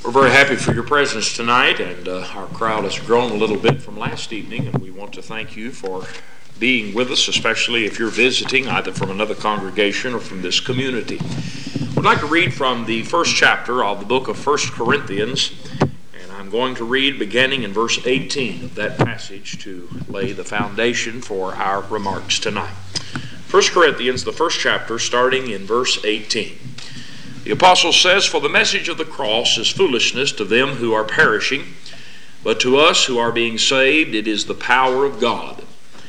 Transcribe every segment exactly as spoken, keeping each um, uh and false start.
We're very happy for your presence tonight, and uh, our crowd has grown a little bit from last evening, and we want to thank you for being with us, especially if you're visiting either from another congregation or from this community. I'd like to read from the first chapter of the book of First Corinthians, and I'm going to read beginning in verse eighteen of that passage to lay the foundation for our remarks tonight. First Corinthians, the first chapter, starting in verse eighteen. The apostle says, "For the message of the cross is foolishness to them who are perishing, but to us who are being saved it is the power of God.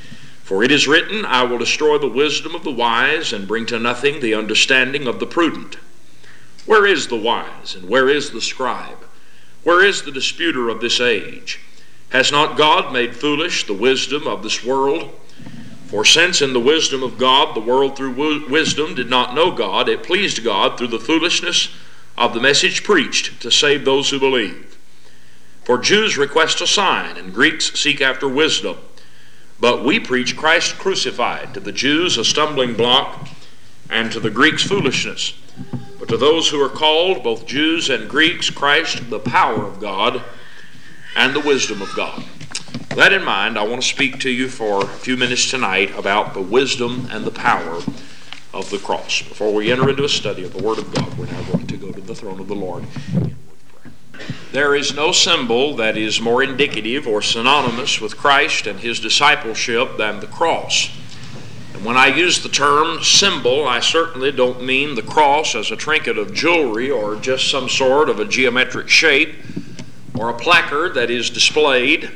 For it is written, I will destroy the wisdom of the wise and bring to nothing the understanding of the prudent. Where is the wise and where is the scribe? Where is the disputer of this age? Has not God made foolish the wisdom of this world? For since in the wisdom of God the world through wisdom did not know God, it pleased God through the foolishness of the message preached to save those who believe. For Jews request a sign and Greeks seek after wisdom. But we preach Christ crucified, to the Jews a stumbling block and to the Greeks foolishness. But to those who are called, both Jews and Greeks, Christ the power of God and the wisdom of God." With that in mind, I want to speak to you for a few minutes tonight about the wisdom and the power of the cross. Before we enter into a study of the Word of God, we're now going to go to the throne of the Lord in word of prayer. There is no symbol that is more indicative or synonymous with Christ and his discipleship than the cross. And when I use the term symbol, I certainly don't mean the cross as a trinket of jewelry or just some sort of a geometric shape or a placard that is displayed.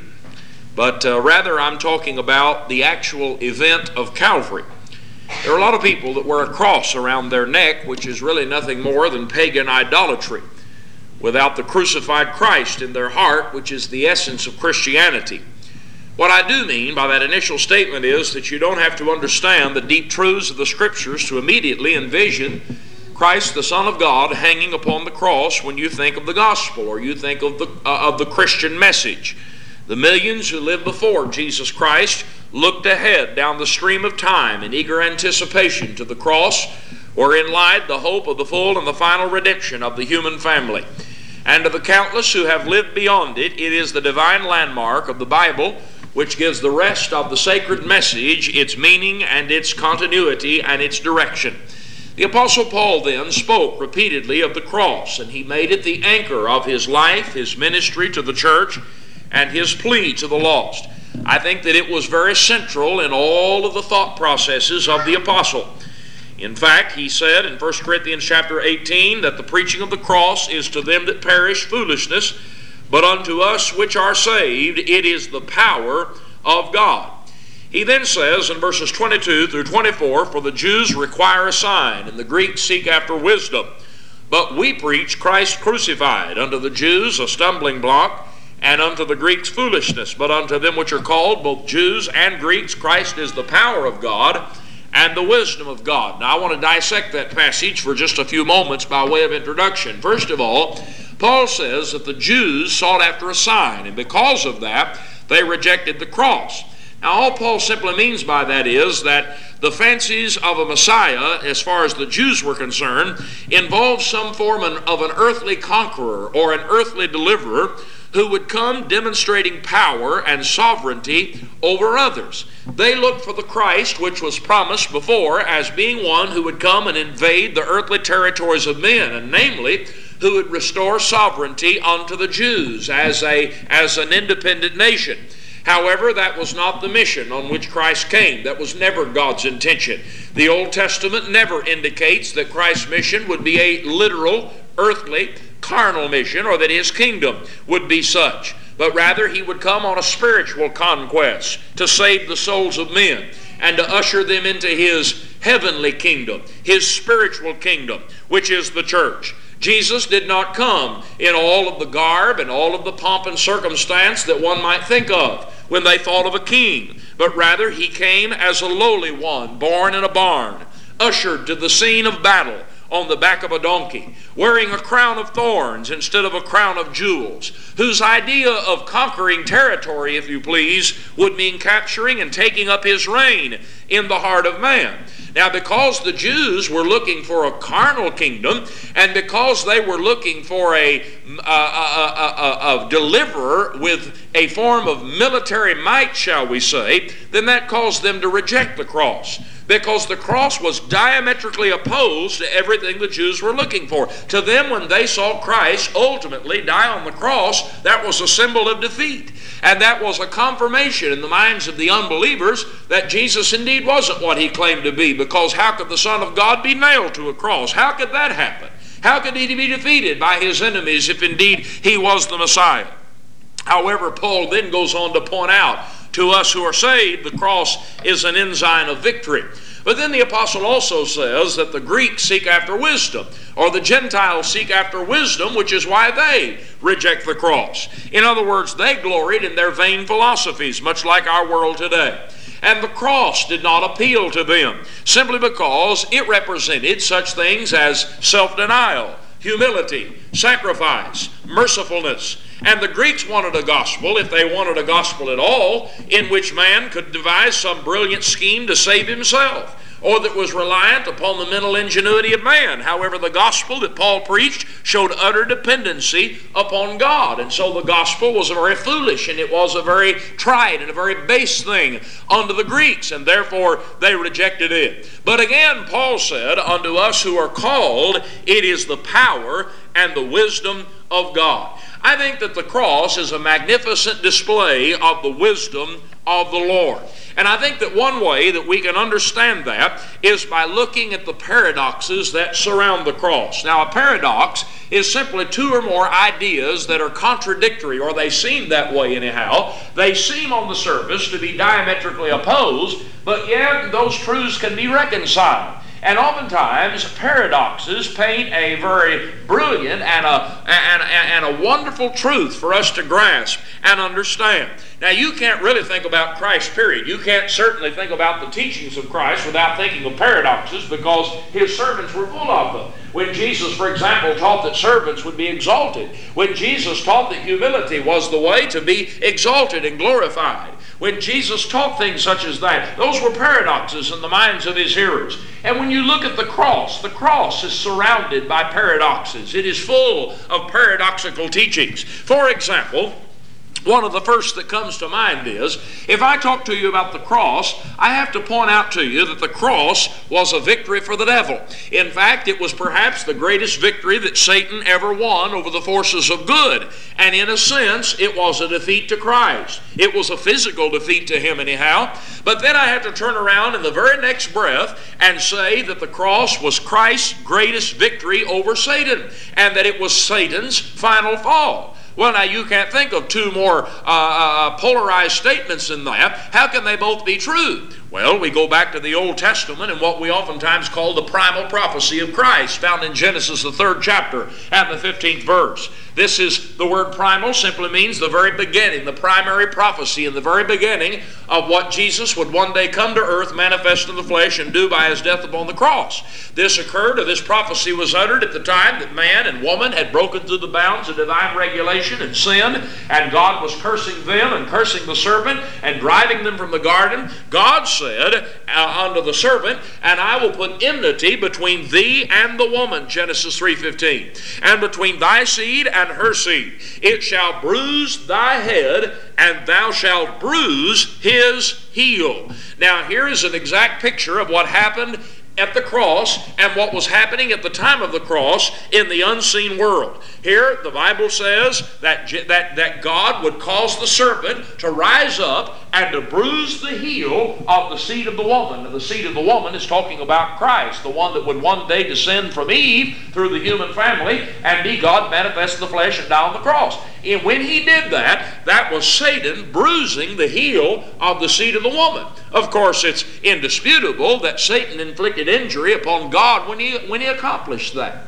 But uh, rather I'm talking about the actual event of Calvary. There are a lot of people that wear a cross around their neck, which is really nothing more than pagan idolatry, without the crucified Christ in their heart, which is the essence of Christianity. What I do mean by that initial statement is that you don't have to understand the deep truths of the Scriptures to immediately envision Christ, the Son of God, hanging upon the cross when you think of the gospel or you think of the, uh, of the Christian message. The millions who lived before Jesus Christ looked ahead down the stream of time in eager anticipation to the cross, wherein lied the hope of the full and the final redemption of the human family. And to the countless who have lived beyond it, it is the divine landmark of the Bible which gives the rest of the sacred message its meaning and its continuity and its direction. The Apostle Paul then spoke repeatedly of the cross, and he made it the anchor of his life, his ministry to the church, and his plea to the lost. I think that it was very central in all of the thought processes of the apostle. In fact, he said in First Corinthians chapter eighteen that the preaching of the cross is to them that perish foolishness, but unto us which are saved it is the power of God. He then says in verses twenty-two through twenty-four, "For the Jews require a sign, and the Greeks seek after wisdom. But we preach Christ crucified, unto the Jews a stumbling block, and unto the Greeks foolishness, but unto them which are called, both Jews and Greeks, Christ is the power of God and the wisdom of God." Now I want to dissect that passage for just a few moments by way of introduction. First of all, Paul says that the Jews sought after a sign, and because of that, they rejected the cross. Now all Paul simply means by that is that the fancies of a Messiah, as far as the Jews were concerned, involved some form of an earthly conqueror or an earthly deliverer who would come demonstrating power and sovereignty over others. They looked for the Christ which was promised before as being one who would come and invade the earthly territories of men, and namely, who would restore sovereignty unto the Jews as a as an independent nation. However, that was not the mission on which Christ came. That was never God's intention. The Old Testament never indicates that Christ's mission would be a literal, earthly, carnal mission, or that his kingdom would be such. But rather he would come on a spiritual conquest to save the souls of men and to usher them into his heavenly kingdom, his spiritual kingdom, which is the church. Jesus did not come in all of the garb and all of the pomp and circumstance that one might think of when they thought of a king, but rather he came as a lowly one, born in a barn, ushered to the scene of battle on the back of a donkey, wearing a crown of thorns instead of a crown of jewels, whose idea of conquering territory, if you please, would mean capturing and taking up his reign in the heart of man. Now, because the Jews were looking for a carnal kingdom, and because they were looking for a, a, a, a, a deliverer with a form of military might, shall we say, then that caused them to reject the cross. Because the cross was diametrically opposed to everything the Jews were looking for. To them, when they saw Christ ultimately die on the cross, that was a symbol of defeat. And that was a confirmation in the minds of the unbelievers that Jesus indeed wasn't what he claimed to be. Because how could the Son of God be nailed to a cross? How could that happen? How could he be defeated by his enemies if indeed he was the Messiah? However, Paul then goes on to point out to us who are saved, the cross is an ensign of victory. But then the apostle also says that the Greeks seek after wisdom, or the Gentiles seek after wisdom, which is why they reject the cross. In other words, they gloried in their vain philosophies, much like our world today. And the cross did not appeal to them, simply because it represented such things as self-denial, humility, sacrifice, mercifulness. And the Greeks wanted a gospel, if they wanted a gospel at all, in which man could devise some brilliant scheme to save himself, or that was reliant upon the mental ingenuity of man. However, the gospel that Paul preached showed utter dependency upon God. And so the gospel was a very foolish, and it was a very trite and a very base thing unto the Greeks, and therefore they rejected it. But again, Paul said, unto us who are called, it is the power and the wisdom of God. I think that the cross is a magnificent display of the wisdom of the Lord. And I think that one way that we can understand that is by looking at the paradoxes that surround the cross. Now, a paradox is simply two or more ideas that are contradictory, or they seem that way anyhow. They seem on the surface to be diametrically opposed, but yet those truths can be reconciled. And oftentimes, paradoxes paint a very brilliant and a, and, and a wonderful truth for us to grasp and understand. Now, you can't really think about Christ, period. You can't certainly think about the teachings of Christ without thinking of paradoxes, because his servants were full of them. When Jesus, for example, taught that servants would be exalted, when Jesus taught that humility was the way to be exalted and glorified, when Jesus taught things such as that, those were paradoxes in the minds of his hearers. And when you look at the cross, the cross is surrounded by paradoxes. It is full of paradoxical teachings. For example, one of the first that comes to mind is, if I talk to you about the cross, I have to point out to you that the cross was a victory for the devil. In fact, it was perhaps the greatest victory that Satan ever won over the forces of good. And in a sense, it was a defeat to Christ. It was a physical defeat to him anyhow. But then I have to turn around in the very next breath and say that the cross was Christ's greatest victory over Satan, and that it was Satan's final fall. Well, now, you can't think of two more uh, uh, polarized statements than that. How can they both be true? Well, we go back to the Old Testament and what we oftentimes call the primal prophecy of Christ, found in Genesis, the third chapter, and the fifteenth verse. This is, the word primal simply means the very beginning, the primary prophecy in the very beginning of what Jesus would one day come to earth, manifest in the flesh, and do by his death upon the cross. This occurred, or this prophecy was uttered at the time that man and woman had broken through the bounds of divine regulation and sinned, and God was cursing them and cursing the serpent and driving them from the garden. God said uh, unto the serpent, and I will put enmity between thee and the woman, Genesis three fifteen, and between thy seed and her seed. It shall bruise thy head, and thou shalt bruise his heel. Now, here is an exact picture of what happened at the cross and what was happening at the time of the cross in the unseen world. Here the Bible says that, that, that God would cause the serpent to rise up and to bruise the heel of the seed of the woman. And the seed of the woman is talking about Christ, the one that would one day descend from Eve through the human family and be God manifest in the flesh and die on the cross. And when he did that, that was Satan bruising the heel of the seed of the woman. Of course, it's indisputable that Satan inflicted injury upon God when he, when he accomplished that.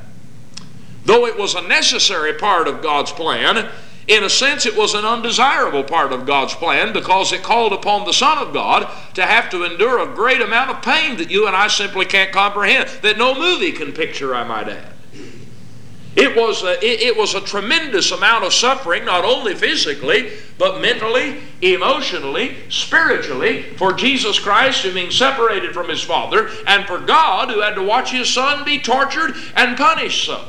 Though it was a necessary part of God's plan, in a sense it was an undesirable part of God's plan, because it called upon the Son of God to have to endure a great amount of pain that you and I simply can't comprehend, that no movie can picture, I might add. It was, a, it, it was a tremendous amount of suffering, not only physically, but mentally, emotionally, spiritually, for Jesus Christ, who being separated from His Father, and for God, who had to watch His Son be tortured and punished so.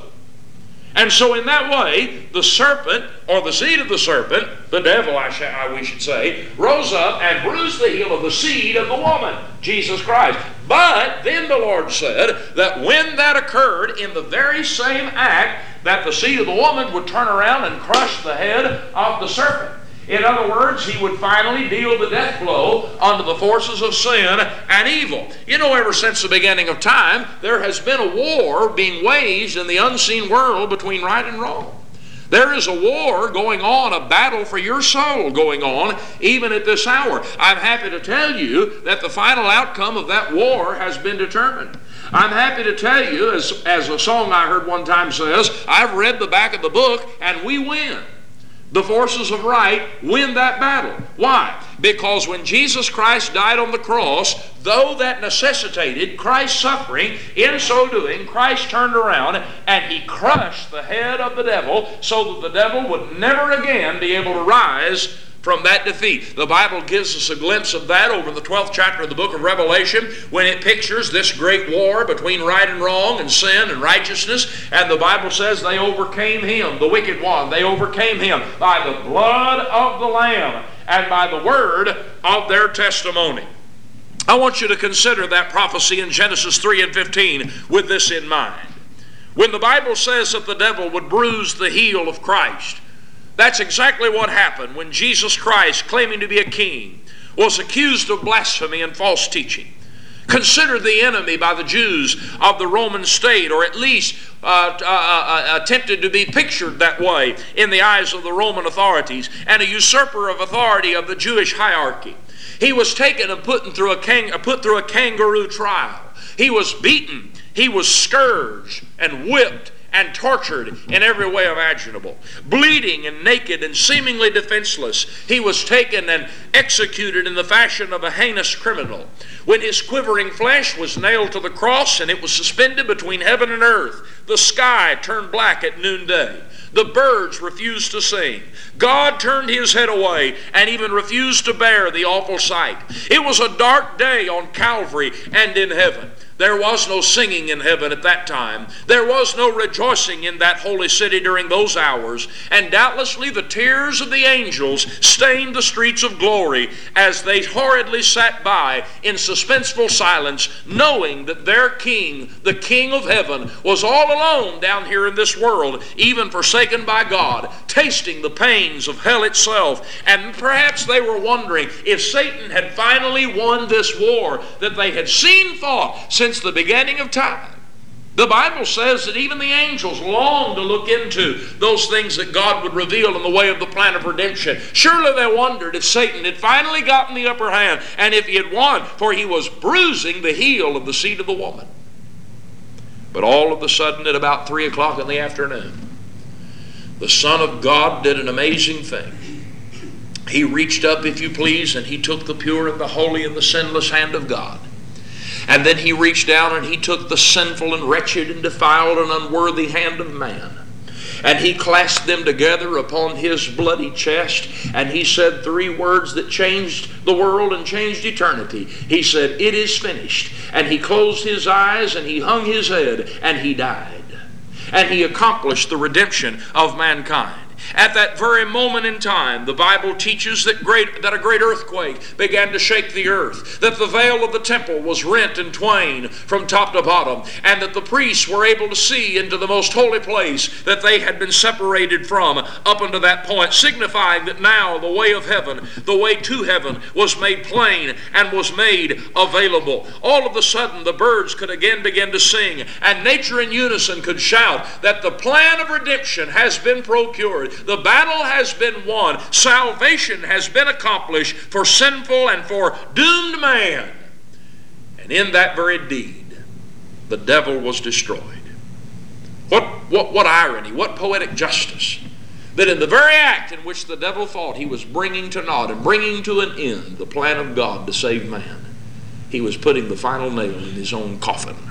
And so in that way, the serpent, or the seed of the serpent, the devil, I sh- we should say, rose up and bruised the heel of the seed of the woman, Jesus Christ. But then the Lord said that when that occurred, in the very same act, that the seed of the woman would turn around and crush the head of the serpent. In other words, He would finally deal the death blow unto the forces of sin and evil. You know, ever since the beginning of time, there has been a war being waged in the unseen world between right and wrong. There is a war going on, a battle for your soul going on, even at this hour. I'm happy to tell you that the final outcome of that war has been determined. I'm happy to tell you, as, as a song I heard one time says, I've read the back of the book and we win. The forces of right win that battle. Why? Because when Jesus Christ died on the cross, though that necessitated Christ's suffering, in so doing, Christ turned around and He crushed the head of the devil so that the devil would never again be able to rise from that defeat. The Bible gives us a glimpse of that over in the twelfth chapter of the book of Revelation, when it pictures this great war between right and wrong and sin and righteousness. And the Bible says they overcame him, the wicked one. They overcame him by the blood of the Lamb and by the word of their testimony. I want you to consider that prophecy in Genesis three and fifteen with this in mind. When the Bible says that the devil would bruise the heel of Christ, that's exactly what happened when Jesus Christ, claiming to be a king, was accused of blasphemy and false teaching. Considered the enemy by the Jews of the Roman state, or at least uh, uh, uh, attempted to be pictured that way in the eyes of the Roman authorities, and a usurper of authority of the Jewish hierarchy. He was taken and put through a, kang- put through a kangaroo trial. He was beaten, he was scourged and whipped and tortured in every way imaginable. Bleeding and naked and seemingly defenseless, he was taken and executed in the fashion of a heinous criminal. When his quivering flesh was nailed to the cross and it was suspended between heaven and earth, the sky turned black at noonday. The birds refused to sing. God turned His head away and even refused to bear the awful sight. It was a dark day on Calvary and in heaven. There was no singing in heaven at that time. There was no rejoicing in that holy city during those hours. And doubtlessly the tears of the angels stained the streets of glory as they horridly sat by in suspenseful silence, knowing that their King, the King of heaven, was all alone down here in this world, even forsaken by God, tasting the pains of hell itself. And perhaps they were wondering if Satan had finally won this war that they had seen fought since Since the beginning of time. The Bible says that even the angels longed to look into those things that God would reveal in the way of the plan of redemption. Surely they wondered if Satan had finally gotten the upper hand and if he had won, for he was bruising the heel of the seed of the woman. But all of a sudden, at about three o'clock in the afternoon, the Son of God did an amazing thing. He reached up, if you please, and He took the pure and the holy and the sinless hand of God. And then He reached down and He took the sinful and wretched and defiled and unworthy hand of man. And He clasped them together upon His bloody chest. And He said three words that changed the world and changed eternity. He said, "It is finished." And He closed His eyes and He hung His head and He died. And He accomplished the redemption of mankind. At that very moment in time, the Bible teaches that great that a great earthquake began to shake the earth, that the veil of the temple was rent in twain from top to bottom, and that the priests were able to see into the most holy place that they had been separated from up unto that point, signifying that now the way of heaven, the way to heaven, was made plain and was made available. All of a sudden, the birds could again begin to sing, and nature in unison could shout that the plan of redemption has been procured. The battle has been won. Salvation has been accomplished for sinful and for doomed man. And in that very deed, the devil was destroyed. What, what, what irony, what poetic justice, that in the very act in which the devil thought he was bringing to naught and bringing to an end the plan of God to save man, he was putting the final nail in his own coffin.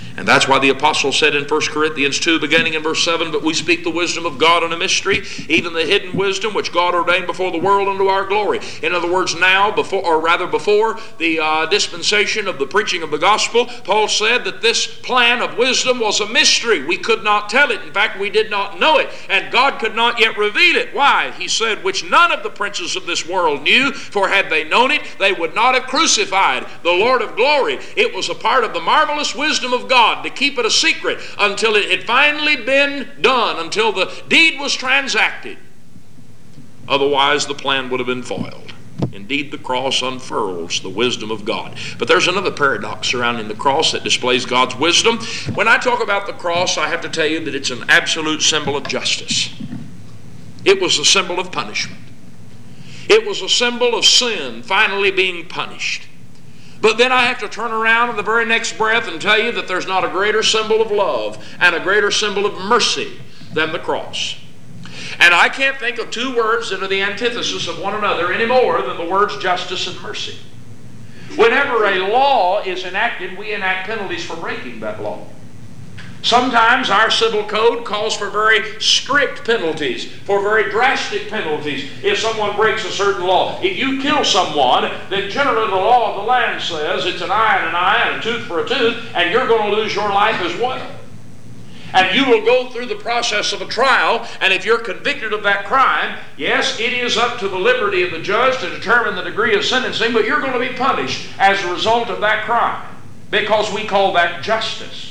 And that's why the apostle said in First Corinthians two, beginning in verse seven, but we speak the wisdom of God in a mystery, even the hidden wisdom which God ordained before the world unto our glory. In other words, now, before, or rather before the uh, dispensation of the preaching of the gospel, Paul said that this plan of wisdom was a mystery. We could not tell it. In fact, we did not know it. And God could not yet reveal it. Why? He said, which none of the princes of this world knew, for had they known it, they would not have crucified the Lord of glory. It was a part of the marvelous wisdom of God to keep it a secret until it had finally been done, until the deed was transacted. Otherwise, the plan would have been foiled. Indeed, the cross unfurls the wisdom of God. But there's another paradox surrounding the cross that displays God's wisdom. When I talk about the cross, I have to tell you that it's an absolute symbol of justice. It was a symbol of punishment. It was a symbol of sin finally being punished. But then I have to turn around in the very next breath and tell you that there's not a greater symbol of love and a greater symbol of mercy than the cross. And I can't think of two words that are the antithesis of one another any more than the words justice and mercy. Whenever a law is enacted, we enact penalties for breaking that law. Sometimes our civil code calls for very strict penalties, for very drastic penalties if someone breaks a certain law. If you kill someone, then generally the law of the land says it's an eye and an eye and a tooth for a tooth, and you're going to lose your life as well. And you will go through the process of a trial, and if you're convicted of that crime, yes, it is up to the liberty of the judge to determine the degree of sentencing, but you're going to be punished as a result of that crime, because we call that justice.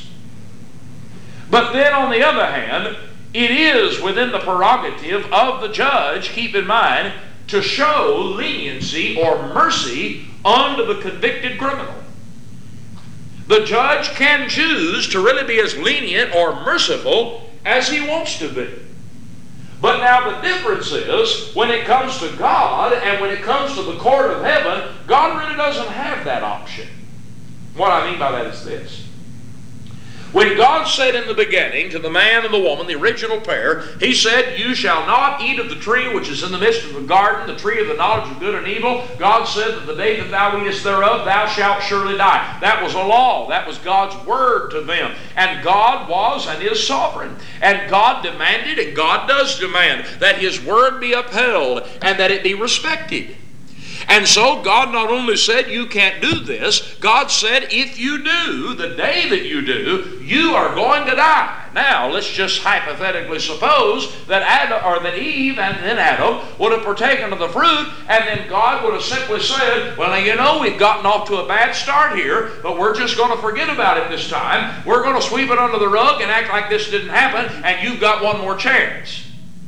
But then on the other hand, it is within the prerogative of the judge, keep in mind, to show leniency or mercy unto the convicted criminal. The judge can choose to really be as lenient or merciful as he wants to be. But now the difference is, when it comes to God and when it comes to the court of heaven, God really doesn't have that option. What I mean by that is this. When God said in the beginning to the man and the woman, the original pair, He said, you shall not eat of the tree which is in the midst of the garden, the tree of the knowledge of good and evil. God said that the day that thou eatest thereof, thou shalt surely die. That was a law. That was God's word to them. And God was and is sovereign. And God demanded, and God does demand, that His word be upheld and that it be respected. And so God not only said you can't do this, God said if you do, the day that you do, you are going to die. Now, let's just hypothetically suppose that Adam, or that Eve and then Adam would have partaken of the fruit, and then God would have simply said, well, you know, we've gotten off to a bad start here, but we're just going to forget about it this time. We're going to sweep it under the rug and act like this didn't happen, and you've got one more chance.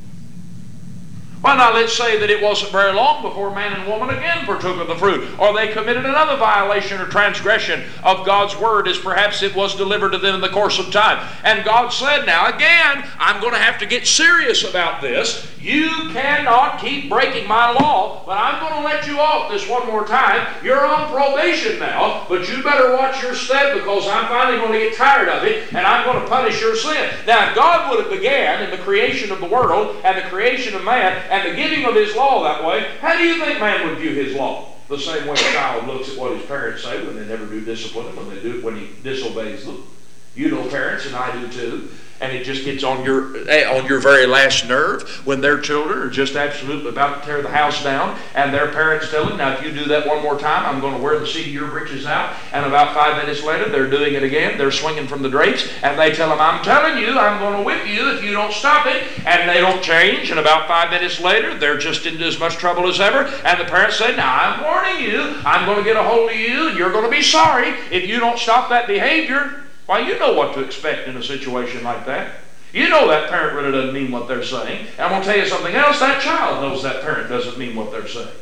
Well, now let's say that it wasn't very long before man and woman again partook of the fruit, or they committed another violation or transgression of God's word as perhaps it was delivered to them in the course of time. And God said, now again, I'm going to have to get serious about this. You cannot keep breaking my law, but I'm going to let you off this one more time. You're on probation now, but you better watch your step because I'm finally going to get tired of it, and I'm going to punish your sin. Now, if God would have began in the creation of the world and the creation of man, and the giving of His law that way, how do you think man would view His law? The same way a child looks at what his parents say when they never do discipline him, when they do it when he disobeys them. You know parents, and I do too. And it just gets on your on your very last nerve when their children are just absolutely about to tear the house down, and their parents tell them, now if you do that one more time, I'm going to wear the seat of your britches out. And about five minutes later, they're doing it again. They're swinging from the drapes, and they tell them, I'm telling you, I'm going to whip you if you don't stop it. And they don't change, and about five minutes later, they're just into as much trouble as ever. And the parents say, now I'm warning you, I'm going to get a hold of you, and you're going to be sorry if you don't stop that behavior. Why, you know what to expect in a situation like that. You know that parent really doesn't mean what they're saying. And I'm going to tell you something else. That child knows that parent doesn't mean what they're saying.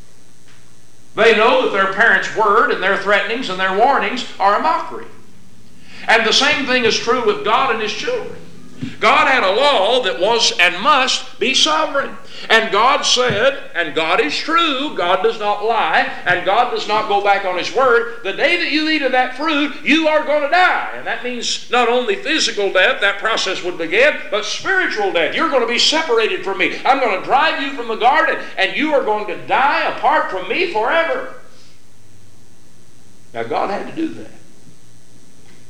They know that their parent's word and their threatenings and their warnings are a mockery. And the same thing is true with God and His children. God had a law that was and must be sovereign. And God said, and God is true, God does not lie, and God does not go back on His word, the day that you eat of that fruit, you are going to die. And that means not only physical death, that process would begin, but spiritual death. You're going to be separated from me. I'm going to drive you from the garden, and you are going to die apart from me forever. Now God had to do that.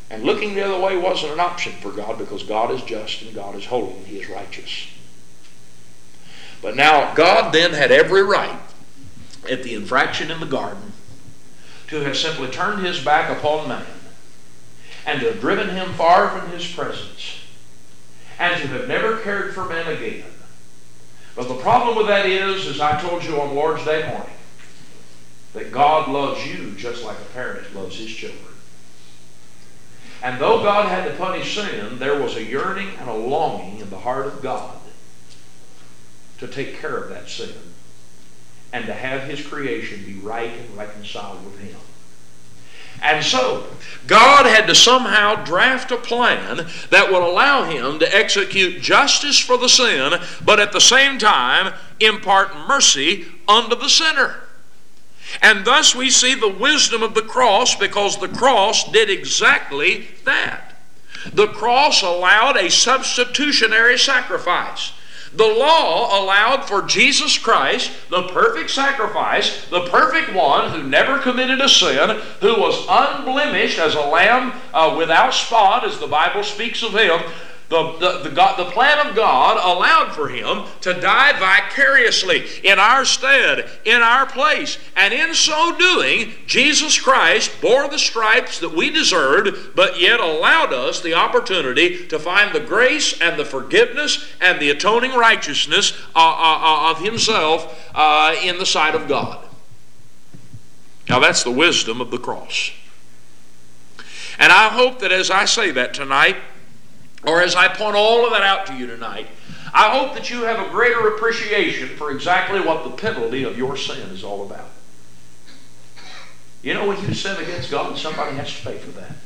And looking the other way wasn't an option for God, because God is just and God is holy and He is righteous. But now God then had every right at the infraction in the garden to have simply turned His back upon man and to have driven him far from His presence and to have never cared for man again. But the problem with that is, as I told you on Lord's Day morning, that God loves you just like a parent loves his children. And though God had to punish sin, there was a yearning and a longing in the heart of God to take care of that sin and to have His creation be right and reconciled with Him. And so, God had to somehow draft a plan that would allow Him to execute justice for the sin, but at the same time impart mercy unto the sinner. And thus we see the wisdom of the cross, because the cross did exactly that. The cross allowed a substitutionary sacrifice. The law allowed for Jesus Christ, the perfect sacrifice, the perfect one who never committed a sin, who was unblemished as a lamb uh, without spot, as the Bible speaks of Him. The, the, the, God, the plan of God allowed for Him to die vicariously in our stead, in our place. And in so doing, Jesus Christ bore the stripes that we deserved, but yet allowed us the opportunity to find the grace and the forgiveness and the atoning righteousness uh, uh, of Himself uh, in the sight of God. Now that's the wisdom of the cross. And I hope that as I say that tonight, or as I point all of that out to you tonight, I hope that you have a greater appreciation for exactly what the penalty of your sin is all about. You know, when you sin against God, somebody has to pay for that.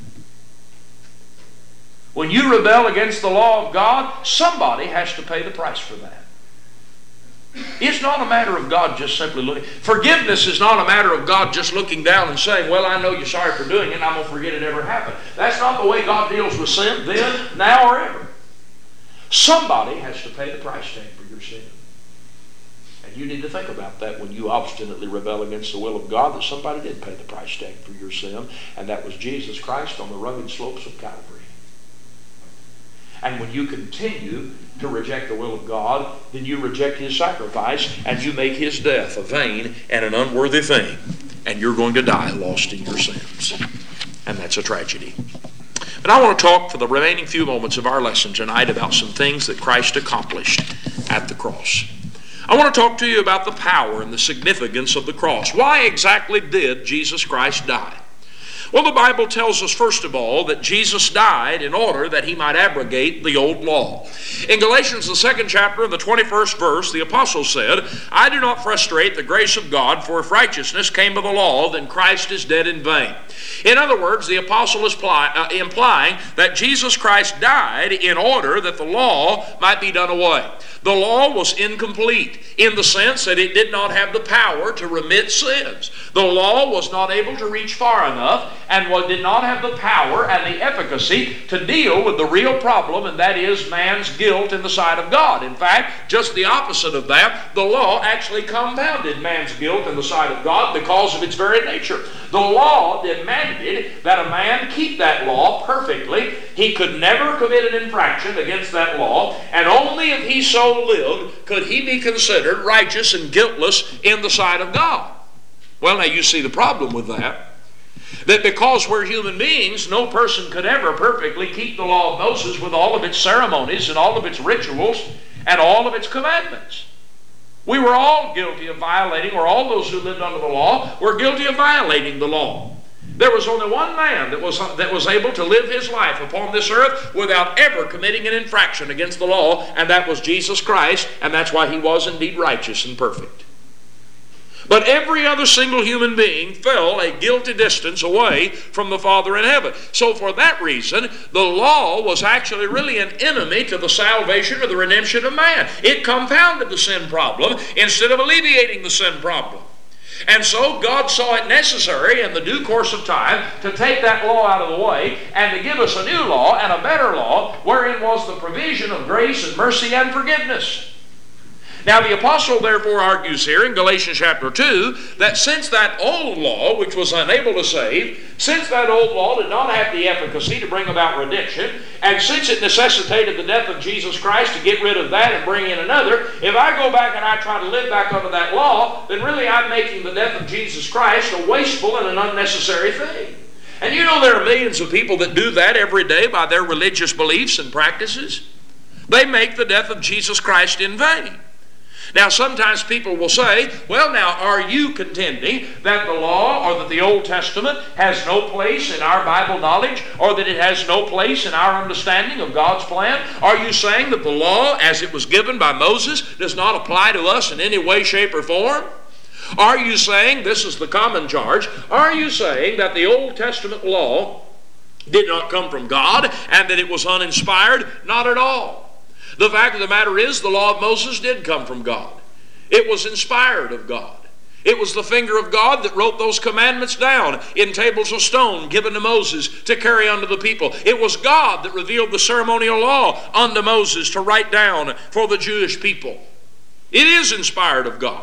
When you rebel against the law of God, somebody has to pay the price for that. It's not a matter of God just simply looking. Forgiveness is not a matter of God just looking down and saying, well, I know you're sorry for doing it, and I'm going to forget it ever happened. That's not the way God deals with sin then, now, or ever. Somebody has to pay the price tag for your sin. And you need to think about that when you obstinately rebel against the will of God, that somebody did pay the price tag for your sin, and that was Jesus Christ on the rugged slopes of Calvary. And when you continue to reject the will of God, then you reject His sacrifice and you make His death a vain and an unworthy thing. And you're going to die lost in your sins. And that's a tragedy. But I want to talk for the remaining few moments of our lesson tonight about some things that Christ accomplished at the cross. I want to talk to you about the power and the significance of the cross. Why exactly did Jesus Christ die? Well, the Bible tells us, first of all, that Jesus died in order that He might abrogate the old law. In Galatians, the second chapter, and the twenty-first verse, the apostle said, I do not frustrate the grace of God, for if righteousness came of the law, then Christ is dead in vain. In other words, the apostle is pli- uh, implying that Jesus Christ died in order that the law might be done away. The law was incomplete in the sense that it did not have the power to remit sins. The law was not able to reach far enough and did not have the power and the efficacy to deal with the real problem, and that is man's guilt in the sight of God. In fact, just the opposite of that, the law actually compounded man's guilt in the sight of God because of its very nature. The law demanded that a man keep that law perfectly. He could never commit an infraction against that law, and only if he so lived could he be considered righteous and guiltless in the sight of God. Well, now you see the problem with that. That because we're human beings, no person could ever perfectly keep the law of Moses with all of its ceremonies and all of its rituals and all of its commandments. We were all guilty of violating, or all those who lived under the law were guilty of violating the law. There was only one man that was, that was able to live his life upon this earth without ever committing an infraction against the law, and that was Jesus Christ, and that's why He was indeed righteous and perfect. But every other single human being fell a guilty distance away from the Father in heaven. So for that reason, the law was actually really an enemy to the salvation or the redemption of man. It compounded the sin problem instead of alleviating the sin problem. And so God saw it necessary in the due course of time to take that law out of the way and to give us a new law and a better law, wherein was the provision of grace and mercy and forgiveness. Now the apostle therefore argues here in Galatians chapter two that since that old law, which was unable to save, since that old law did not have the efficacy to bring about redemption, and since it necessitated the death of Jesus Christ to get rid of that and bring in another, if I go back and I try to live back under that law, then really I'm making the death of Jesus Christ a wasteful and an unnecessary thing. And you know there are millions of people that do that every day by their religious beliefs and practices. They make the death of Jesus Christ in vain. Now sometimes people will say, well now, are you contending that the law or that the Old Testament has no place in our Bible knowledge, or that it has no place in our understanding of God's plan? Are you saying that the law as it was given by Moses does not apply to us in any way, shape, or form? Are you saying, this is the common charge, are you saying that the Old Testament law did not come from God and that it was uninspired? Not at all. The fact of the matter is, the law of Moses did come from God. It was inspired of God. It was the finger of God that wrote those commandments down in tables of stone given to Moses to carry unto the people. It was God that revealed the ceremonial law unto Moses to write down for the Jewish people. It is inspired of God.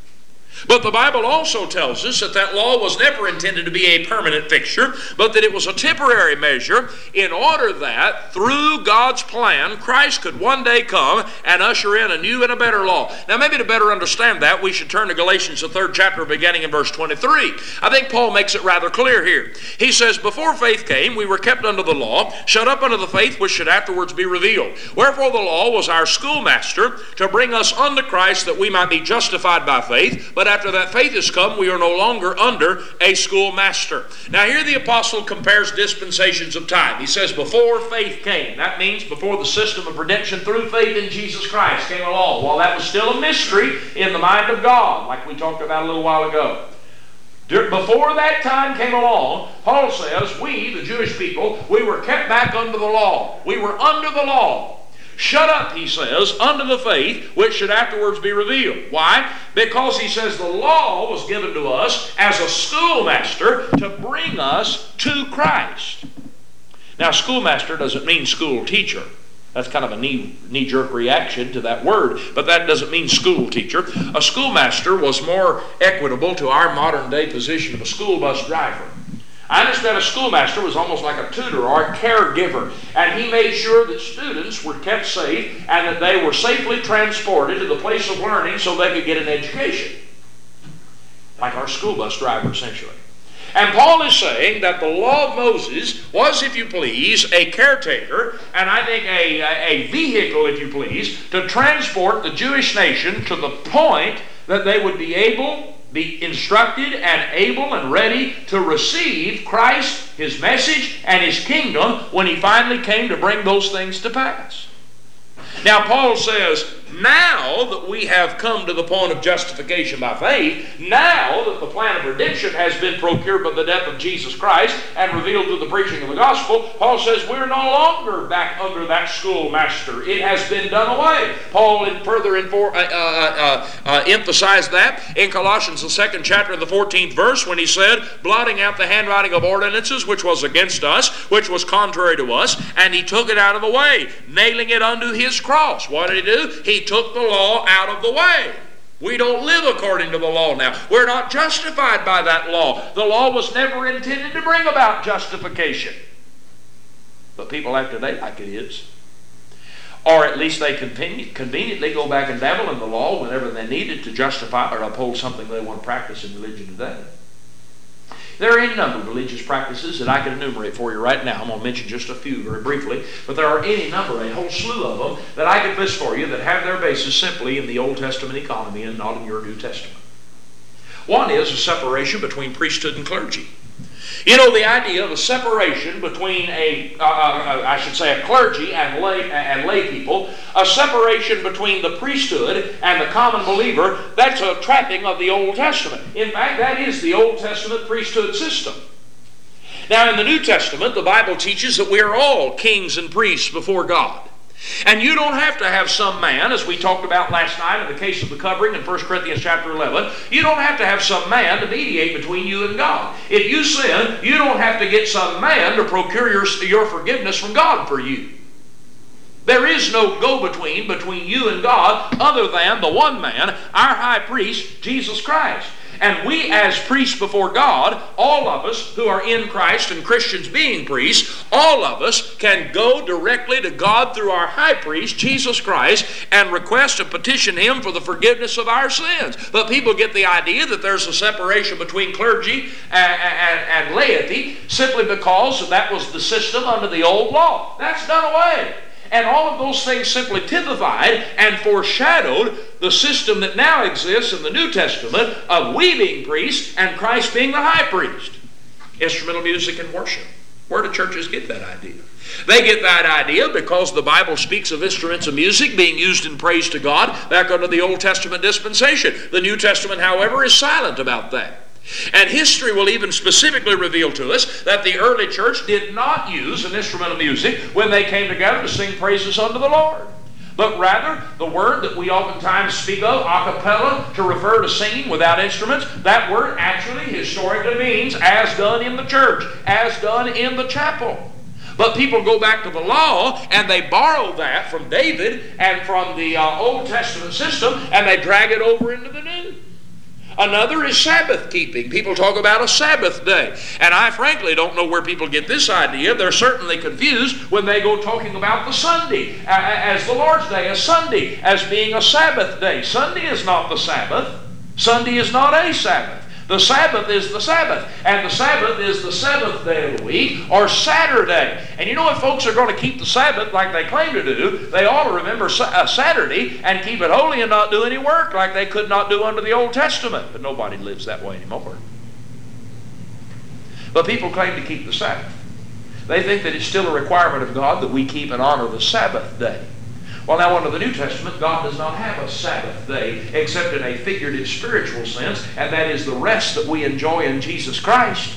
But the Bible also tells us that that law was never intended to be a permanent fixture, but that it was a temporary measure in order that through God's plan, Christ could one day come and usher in a new and a better law. Now maybe to better understand that, we should turn to Galatians, the third chapter, beginning in verse twenty-three. I think Paul makes it rather clear here. He says, before faith came, we were kept under the law, shut up under the faith which should afterwards be revealed. Wherefore the law was our schoolmaster to bring us unto Christ, that we might be justified by faith. But after that faith has come, we are no longer under a schoolmaster. Now here the apostle compares dispensations of time. He says before faith came. That means before the system of redemption through faith in Jesus Christ came along. While that was still a mystery in the mind of God, like we talked about a little while ago. Before that time came along, Paul says, we, the Jewish people, we were kept back under the law. We were under the law. Shut up, he says, unto the faith which should afterwards be revealed. Why? Because he says the law was given to us as a schoolmaster to bring us to Christ. Now, schoolmaster doesn't mean school teacher. That's kind of a knee, knee-jerk reaction to that word, but that doesn't mean school teacher. A schoolmaster was more equitable to our modern-day position of a school bus driver. I understand a schoolmaster was almost like a tutor or a caregiver, and he made sure that students were kept safe and that they were safely transported to the place of learning so they could get an education. Like our school bus driver, essentially. And Paul is saying that the law of Moses was, if you please, a caretaker, and I think a, a vehicle, if you please, to transport the Jewish nation to the point that they would be able be instructed and able and ready to receive Christ, His message, and His kingdom when He finally came to bring those things to pass. Now Paul says, now that we have come to the point of justification by faith, now that the plan of redemption has been procured by the death of Jesus Christ and revealed through the preaching of the gospel, Paul says we're no longer back under that schoolmaster. It has been done away. Paul further infor- uh, uh, uh, uh, emphasized that in Colossians, the second chapter, the fourteenth verse, when he said, blotting out the handwriting of ordinances which was against us, which was contrary to us, and he took it out of the way, nailing it unto his cross. What did he do? He took the law out of the way. We don't live according to the law now. We're not justified by that law. The law was never intended to bring about justification. But people act today like it is. Or at least they conveniently go back and dabble in the law whenever they need it to justify or uphold something they want to practice in religion today. There are any number of religious practices that I can enumerate for you right now. I'm going to mention just a few very briefly, but there are any number, a whole slew of them, that I could list for you that have their basis simply in the Old Testament economy and not in your New Testament. One is a separation between priesthood and clergy. You know, the idea of a separation between a, uh, uh, I should say, a clergy and lay, and lay people, a separation between the priesthood and the common believer, that's a trapping of the Old Testament. In fact, that is the Old Testament priesthood system. Now, in the New Testament, the Bible teaches that we are all kings and priests before God. And you don't have to have some man, as we talked about last night in the case of the covering in First Corinthians chapter eleven, you don't have to have some man to mediate between you and God. If you sin, you don't have to get some man to procure your, your forgiveness from God for you. There is no go-between between you and God other than the one man, our high priest, Jesus Christ. And we as priests before God, all of us who are in Christ and Christians being priests, all of us can go directly to God through our high priest, Jesus Christ, and request and petition Him for the forgiveness of our sins. But people get the idea that there's a separation between clergy and, and, and laity simply because that was the system under the old law. That's done away. And all of those things simply typified and foreshadowed the system that now exists in the New Testament of we being priests and Christ being the high priest. Instrumental music and worship. Where do churches get that idea? They get that idea because the Bible speaks of instruments of music being used in praise to God back under the Old Testament dispensation. The New Testament, however, is silent about that. And history will even specifically reveal to us that the early church did not use an instrument of music when they came together to sing praises unto the Lord. But rather, the word that we oftentimes speak of, a cappella, to refer to singing without instruments, that word actually historically means as done in the church, as done in the chapel. But people go back to the law and they borrow that from David and from the uh, Old Testament system and they drag it over into the New. Another is Sabbath keeping. People talk about a Sabbath day. And I frankly don't know where people get this idea. They're certainly confused when they go talking about the Sunday as the Lord's Day, as Sunday as being a Sabbath day. Sunday is not the Sabbath. Sunday is not a Sabbath. The Sabbath is the Sabbath. And the Sabbath is the seventh day of the week, or Saturday. And you know, if folks are going to keep the Sabbath like they claim to do, they ought to remember Saturday and keep it holy and not do any work like they could not do under the Old Testament. But nobody lives that way anymore. But people claim to keep the Sabbath. They think that it's still a requirement of God that we keep and honor the Sabbath day. Well, now under the New Testament, God does not have a Sabbath day except in a figurative spiritual sense, and that is the rest that we enjoy in Jesus Christ.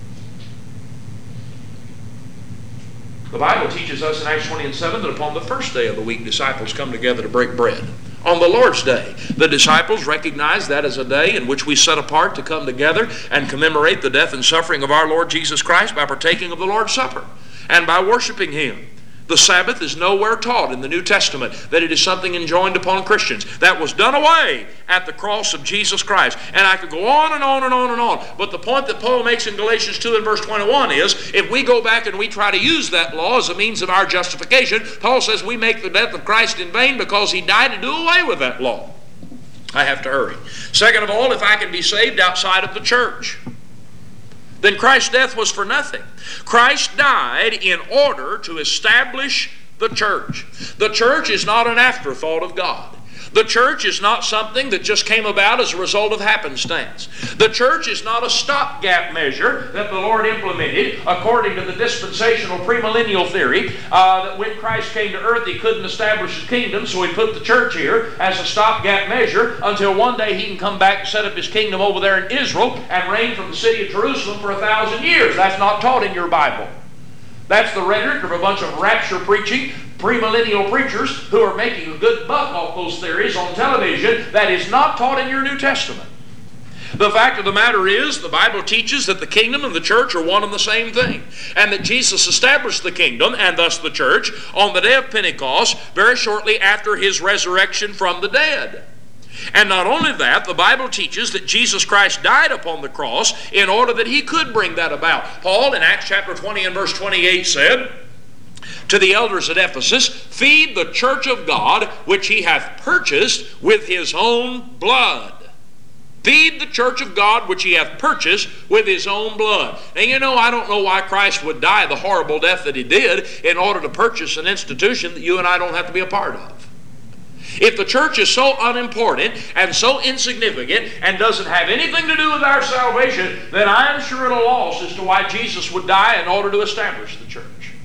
The Bible teaches us in Acts twenty and seven that upon the first day of the week, disciples come together to break bread. On the Lord's Day, the disciples recognize that as a day in which we set apart to come together and commemorate the death and suffering of our Lord Jesus Christ by partaking of the Lord's Supper and by worshiping Him. The Sabbath is nowhere taught in the New Testament that it is something enjoined upon Christians. That was done away at the cross of Jesus Christ. And I could go on and on and on and on. But the point that Paul makes in Galatians two and verse twenty-one is, if we go back and we try to use that law as a means of our justification, Paul says we make the death of Christ in vain because He died to do away with that law. I have to hurry. Second of all, if I can be saved outside of the church, then Christ's death was for nothing. Christ died in order to establish the church. The church is not an afterthought of God. The church is not something that just came about as a result of happenstance. The church is not a stopgap measure that the Lord implemented according to the dispensational premillennial theory uh, that when Christ came to earth He couldn't establish His kingdom, so He put the church here as a stopgap measure until one day He can come back and set up His kingdom over there in Israel and reign from the city of Jerusalem for a thousand years. That's not taught in your Bible. That's the rhetoric of a bunch of rapture preaching premillennial preachers who are making a good buck off those theories on television. That is not taught in your New Testament. The fact of the matter is, the Bible teaches that the kingdom and the church are one and the same thing, and that Jesus established the kingdom, and thus the church, on the day of Pentecost, very shortly after His resurrection from the dead. And not only that, the Bible teaches that Jesus Christ died upon the cross in order that He could bring that about. Paul in Acts chapter twenty and verse twenty-eight said to the elders at Ephesus, "Feed the church of God, which He hath purchased with His own blood." Feed the church of God, which He hath purchased with His own blood. And you know, I don't know why Christ would die the horrible death that He did in order to purchase an institution that you and I don't have to be a part of. If the church is so unimportant and so insignificant and doesn't have anything to do with our salvation, then I am sure at a loss as to why Jesus would die in order to establish the church.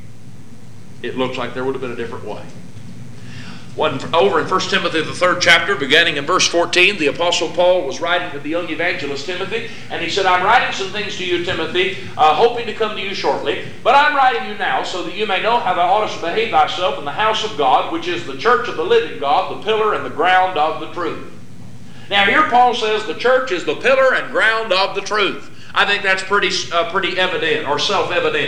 It looks like there would have been a different way. One, over in First Timothy, the third chapter, beginning in verse fourteen, the Apostle Paul was writing to the young evangelist Timothy, and he said, "I'm writing some things to you, Timothy, uh, hoping to come to you shortly. But I'm writing you now so that you may know how thou oughtest to behave thyself in the house of God, which is the church of the living God, the pillar and the ground of the truth." Now here Paul says the church is the pillar and ground of the truth. I think that's pretty, uh, pretty evident or self-evident.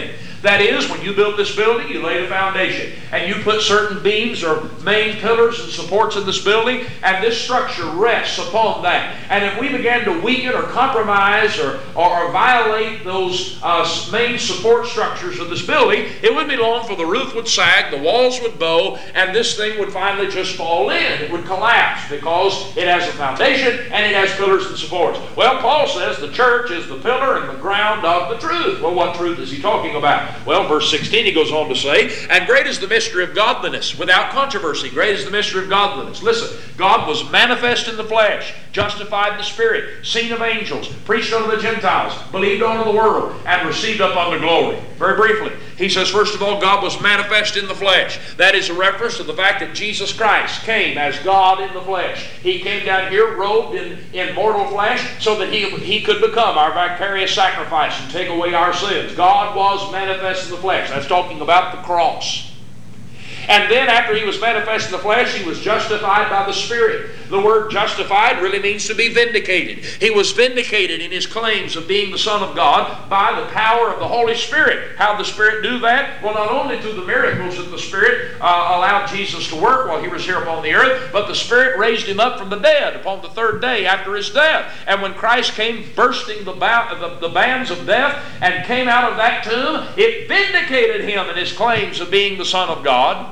That is, when you built this building, you laid a foundation, and you put certain beams or main pillars and supports in this building, and this structure rests upon that. And if we began to weaken or compromise or, or, or violate those uh, main support structures of this building, it wouldn't be long for the roof would sag, the walls would bow, and this thing would finally just fall in. It would collapse because it has a foundation and it has pillars and supports. Well, Paul says the church is the pillar and the ground of the truth. Well, what truth is he talking about? Well, verse sixteen, he goes on to say, and great is the mystery of godliness, without controversy. Great is the mystery of godliness. Listen, God was manifest in the flesh, justified in the Spirit, seen of angels, preached unto the Gentiles, believed unto the world, and received up unto glory. Very briefly, he says, first of all, God was manifest in the flesh. That is a reference to the fact that Jesus Christ came as God in the flesh. He came down here robed in, in mortal flesh so that he, he could become our vicarious sacrifice and take away our sins. God was manifest in the flesh. That's talking about the cross. And then after he was manifest in the flesh, he was justified by the Spirit. The word justified really means to be vindicated. He was vindicated in his claims of being the Son of God by the power of the Holy Spirit. How did the Spirit do that? Well, not only through the miracles that the Spirit uh, allowed Jesus to work while he was here upon the earth, but the Spirit raised him up from the dead upon the third day after his death. And when Christ came bursting the, ba- the, the bands of death and came out of that tomb, it vindicated him in his claims of being the Son of God.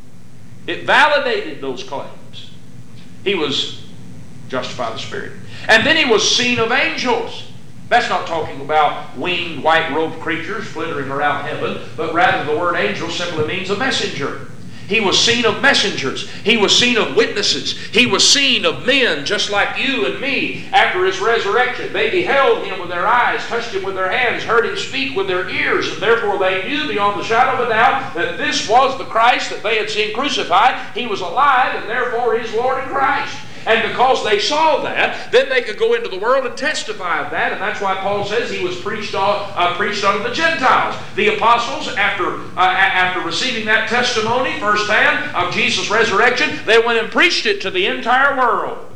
It validated those claims. He was justified by the Spirit. And then he was seen of angels. That's not talking about winged, white-robed creatures flittering around heaven, but rather the word angel simply means a messenger. He was seen of messengers. He was seen of witnesses. He was seen of men just like you and me after his resurrection. They beheld him with their eyes, touched him with their hands, heard him speak with their ears, and therefore they knew beyond the shadow of a doubt that this was the Christ that they had seen crucified. He was alive, and therefore is Lord and Christ. And because they saw that, then they could go into the world and testify of that. And that's why Paul says he was preached on, uh, preached unto the Gentiles. The apostles, after, uh, after receiving that testimony firsthand of Jesus' resurrection, they went and preached it to the entire world.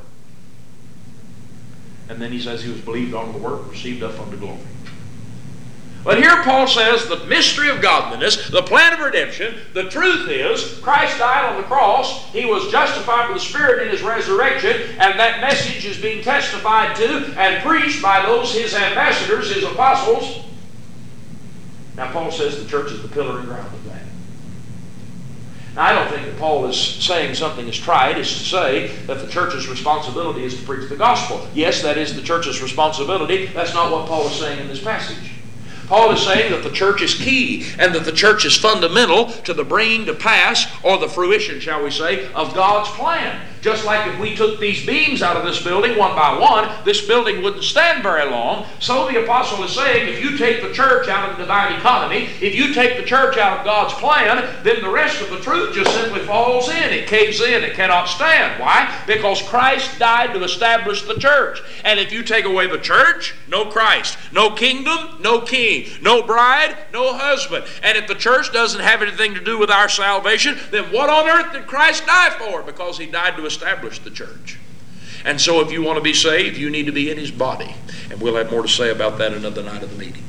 And then he says he was believed on the word, received up unto glory. But here Paul says the mystery of godliness, the plan of redemption, the truth is Christ died on the cross, he was justified by the Spirit in his resurrection, and that message is being testified to and preached by those his ambassadors, his apostles. Now Paul says the church is the pillar and ground of that. Now I don't think that Paul is saying something as trite as to say that the church's responsibility is to preach the gospel. Yes, that is the church's responsibility. That's not what Paul is saying in this passage. Paul is saying that the church is key and that the church is fundamental to the bringing to pass, or the fruition, shall we say, of God's plan. Just like if we took these beams out of this building one by one, this building wouldn't stand very long. So the apostle is saying, if you take the church out of the divine economy, if you take the church out of God's plan, then the rest of the truth just simply falls in. It caves in. It cannot stand. Why? Because Christ died to establish the church. And if you take away the church, no Christ. No kingdom, no king. No bride, no husband. And if the church doesn't have anything to do with our salvation, then what on earth did Christ die for? Because he died to establish the church. And so if you want to be saved, you need to be in his body. And we'll have more to say about that another night of the meeting.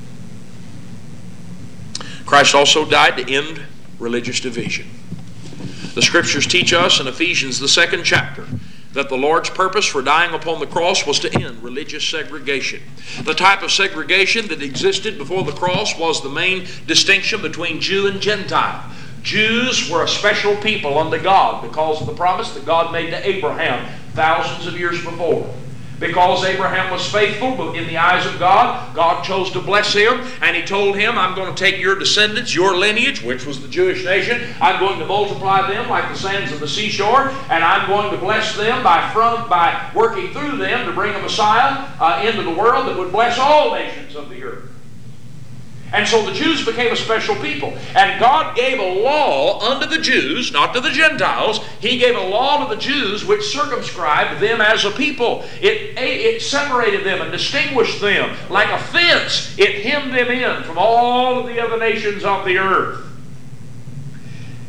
Christ also died to end religious division. The scriptures teach us in Ephesians, the second chapter, that the Lord's purpose for dying upon the cross was to end religious segregation. The type of segregation that existed before the cross was the main distinction between Jew and Gentile. Jews were a special people unto God because of the promise that God made to Abraham thousands of years before. Because Abraham was faithful in the eyes of God, God chose to bless him, and he told him, I'm going to take your descendants, your lineage, which was the Jewish nation, I'm going to multiply them like the sands of the seashore, and I'm going to bless them by, from, by working through them to bring a Messiah uh, into the world that would bless all nations of the earth. And so the Jews became a special people. And God gave a law unto the Jews, not to the Gentiles. He gave a law to the Jews which circumscribed them as a people. It, it separated them and distinguished them. Like a fence, it hemmed them in from all of the other nations of the earth.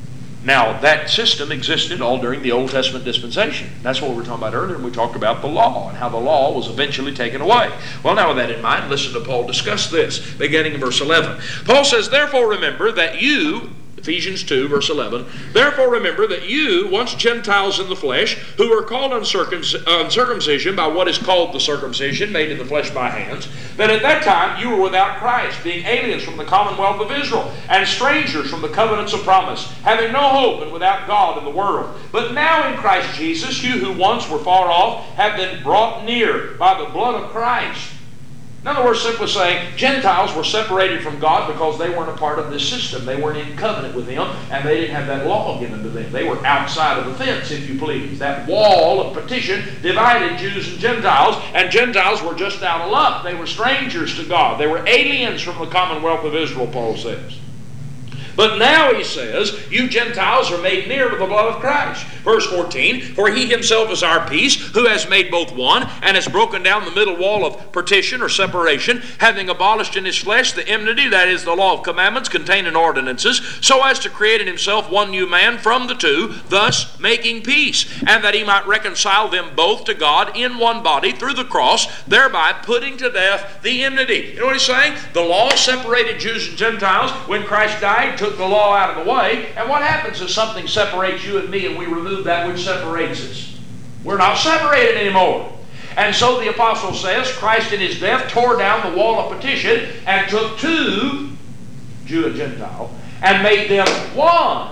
Now, that system existed all during the Old Testament dispensation. That's what we were talking about earlier, and we talked about the law and how the law was eventually taken away. Well, now with that in mind, listen to Paul discuss this, beginning in verse eleven. Paul says, therefore remember that you, Ephesians two, verse eleven, therefore remember that you, once Gentiles in the flesh, who were called uncircumcision by what is called the circumcision, made in the flesh by hands, that at that time you were without Christ, being aliens from the commonwealth of Israel, and strangers from the covenants of promise, having no hope and without God in the world. But now in Christ Jesus, you who once were far off, have been brought near by the blood of Christ. In other words, simply saying, Gentiles were separated from God because they weren't a part of this system. They weren't in covenant with Him, and they didn't have that law given to them. They were outside of the fence, if you please. That wall of partition divided Jews and Gentiles, and Gentiles were just out of luck. They were strangers to God. They were aliens from the commonwealth of Israel, Paul says. But now he says, you Gentiles are made near with the blood of Christ. Verse fourteen, for He Himself is our peace, who has made both one, and has broken down the middle wall of partition or separation, having abolished in His flesh the enmity, that is, the law of commandments contained in ordinances, so as to create in Himself one new man from the two, thus making peace, and that He might reconcile them both to God in one body through the cross, thereby putting to death the enmity. You know what he's saying? The law separated Jews and Gentiles. When Christ died, took the law out of the way, and what happens if something separates you and me and we remove that which separates us? We're not separated anymore. And so the apostle says Christ in His death tore down the wall of partition and took two, Jew and Gentile, and made them one.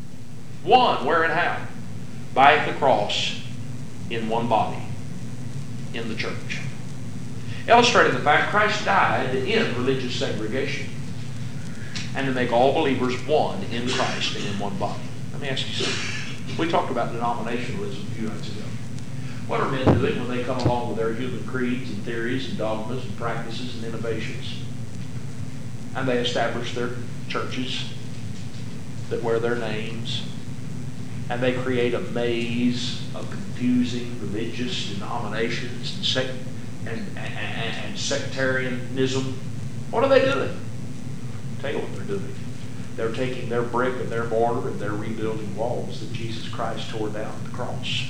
One, where and how? By the cross in one body, in the church. Illustrating the fact Christ died to end religious segregation and to make all believers one in Christ and in one body. Let me ask you something. We talked about denominationalism a few nights ago. What are men doing when they come along with their human creeds and theories and dogmas and practices and innovations? And they establish their churches that wear their names, and they create a maze of confusing religious denominations and, sect- and, and, and sectarianism. What are they doing? Tell you what they're doing. They're taking their brick and their mortar and they're rebuilding walls that Jesus Christ tore down at the cross.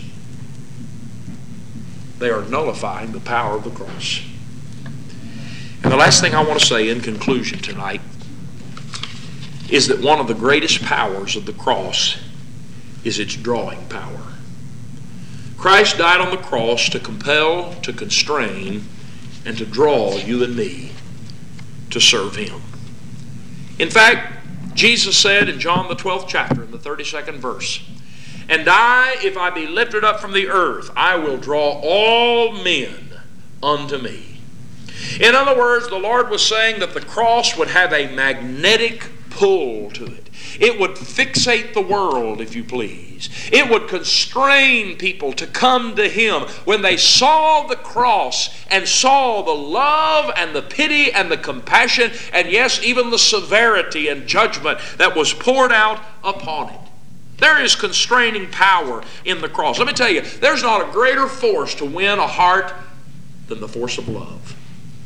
They are nullifying the power of the cross. And the last thing I want to say in conclusion tonight is that one of the greatest powers of the cross is its drawing power. Christ died on the cross to compel, to constrain, and to draw you and me to serve Him. In fact, Jesus said in John the twelfth chapter, in the thirty-second verse, and I, if I be lifted up from the earth, I will draw all men unto me. In other words, the Lord was saying that the cross would have a magnetic pull to it. It would fixate the world, if you please. It would constrain people to come to Him when they saw the cross and saw the love and the pity and the compassion and, yes, even the severity and judgment that was poured out upon it. There is constraining power in the cross. Let me tell you, there's not a greater force to win a heart than the force of love.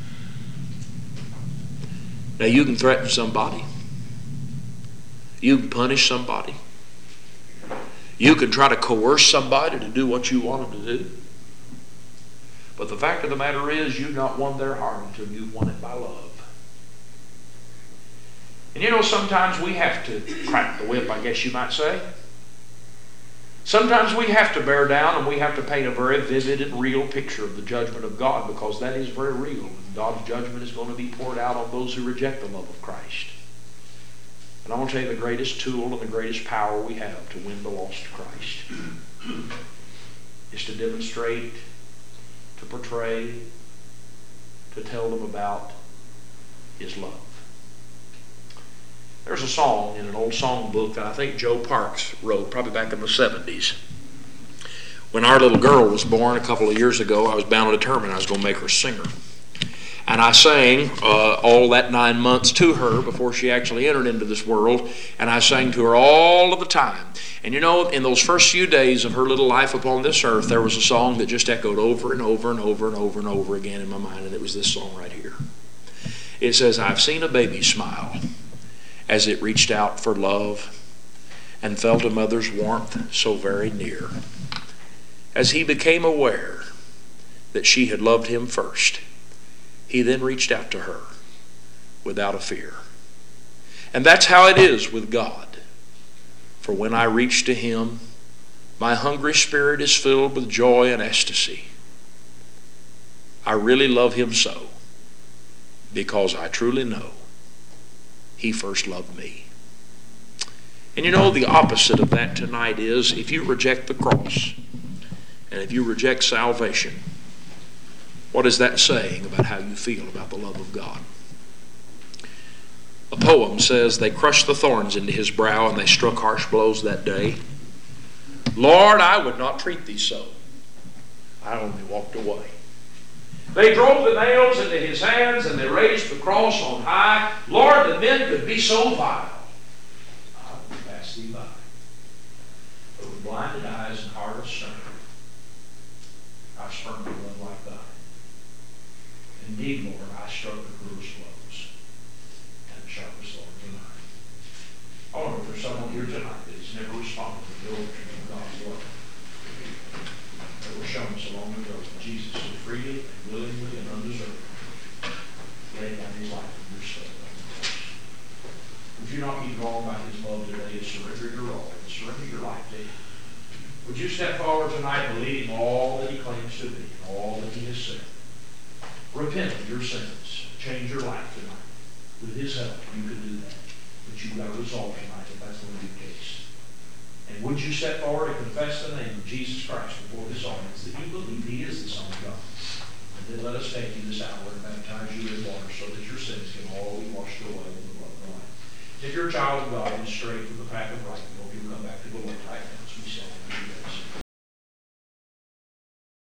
Now, you can threaten somebody. You can punish somebody. You can try to coerce somebody to do what you want them to do. But the fact of the matter is, you've not won their heart until you've won it by love. And you know, sometimes we have to crack the whip, I guess you might say. Sometimes we have to bear down and we have to paint a very vivid and real picture of the judgment of God, because that is very real. God's judgment is going to be poured out on those who reject the love of Christ. And I want to tell you, the greatest tool and the greatest power we have to win the lost to Christ is to demonstrate, to portray, to tell them about His love. There's a song in an old song book that I think Joe Parks wrote probably back in the seventies. When our little girl was born a couple of years ago, I was bound and determined I was going to make her a singer. And I sang uh, all that nine months to her before she actually entered into this world. And I sang to her all of the time. And you know, in those first few days of her little life upon this earth, there was a song that just echoed over and over and over and over and over again in my mind. And it was this song right here. It says, I've seen a baby smile as it reached out for love. and felt a mother's warmth so very near. As he became aware that she had loved him first, he then reached out to her without a fear. And that's how it is with God. For when I reach to him, my hungry spirit is filled with joy and ecstasy. I really love him so because I truly know he first loved me. And you know, the opposite of that tonight is if you reject the cross and if you reject salvation, what is that saying about how you feel about the love of God? A poem says, they crushed the thorns into his brow and they struck harsh blows that day. Lord, I would not treat thee so. I only walked away. They drove the nails into his hands and they raised the cross on high. Lord, that men could be so vile. I would pass thee by. But with blinded eyes and heart of stone, I spurned a love like thine. Indeed, Lord, I struck the cruelest blows and the sharpest thorns of mine. I wonder if there's someone here tonight that has never responded to the overture of God's love that was shown us long ago. Jesus so freely and willingly and undeserved laid down his life in your stead. Would you not be drawn by his love today to surrender your all and surrender your life to him? Would you step forward tonight believing all that he claims to be, all that he has said? Repent of your sins. Change your life tonight. With his help, you can do that. But you've got to resolve tonight that that's going to be the case. And would you step forward and confess the name of Jesus Christ before this audience, that you believe he is the Son of God? And then let us take you this hour and baptize you in water so that your sins can all be washed away in the blood of the Lamb. If you're a child of God and strayed from the path of right, we hope you'll come back to the Lord.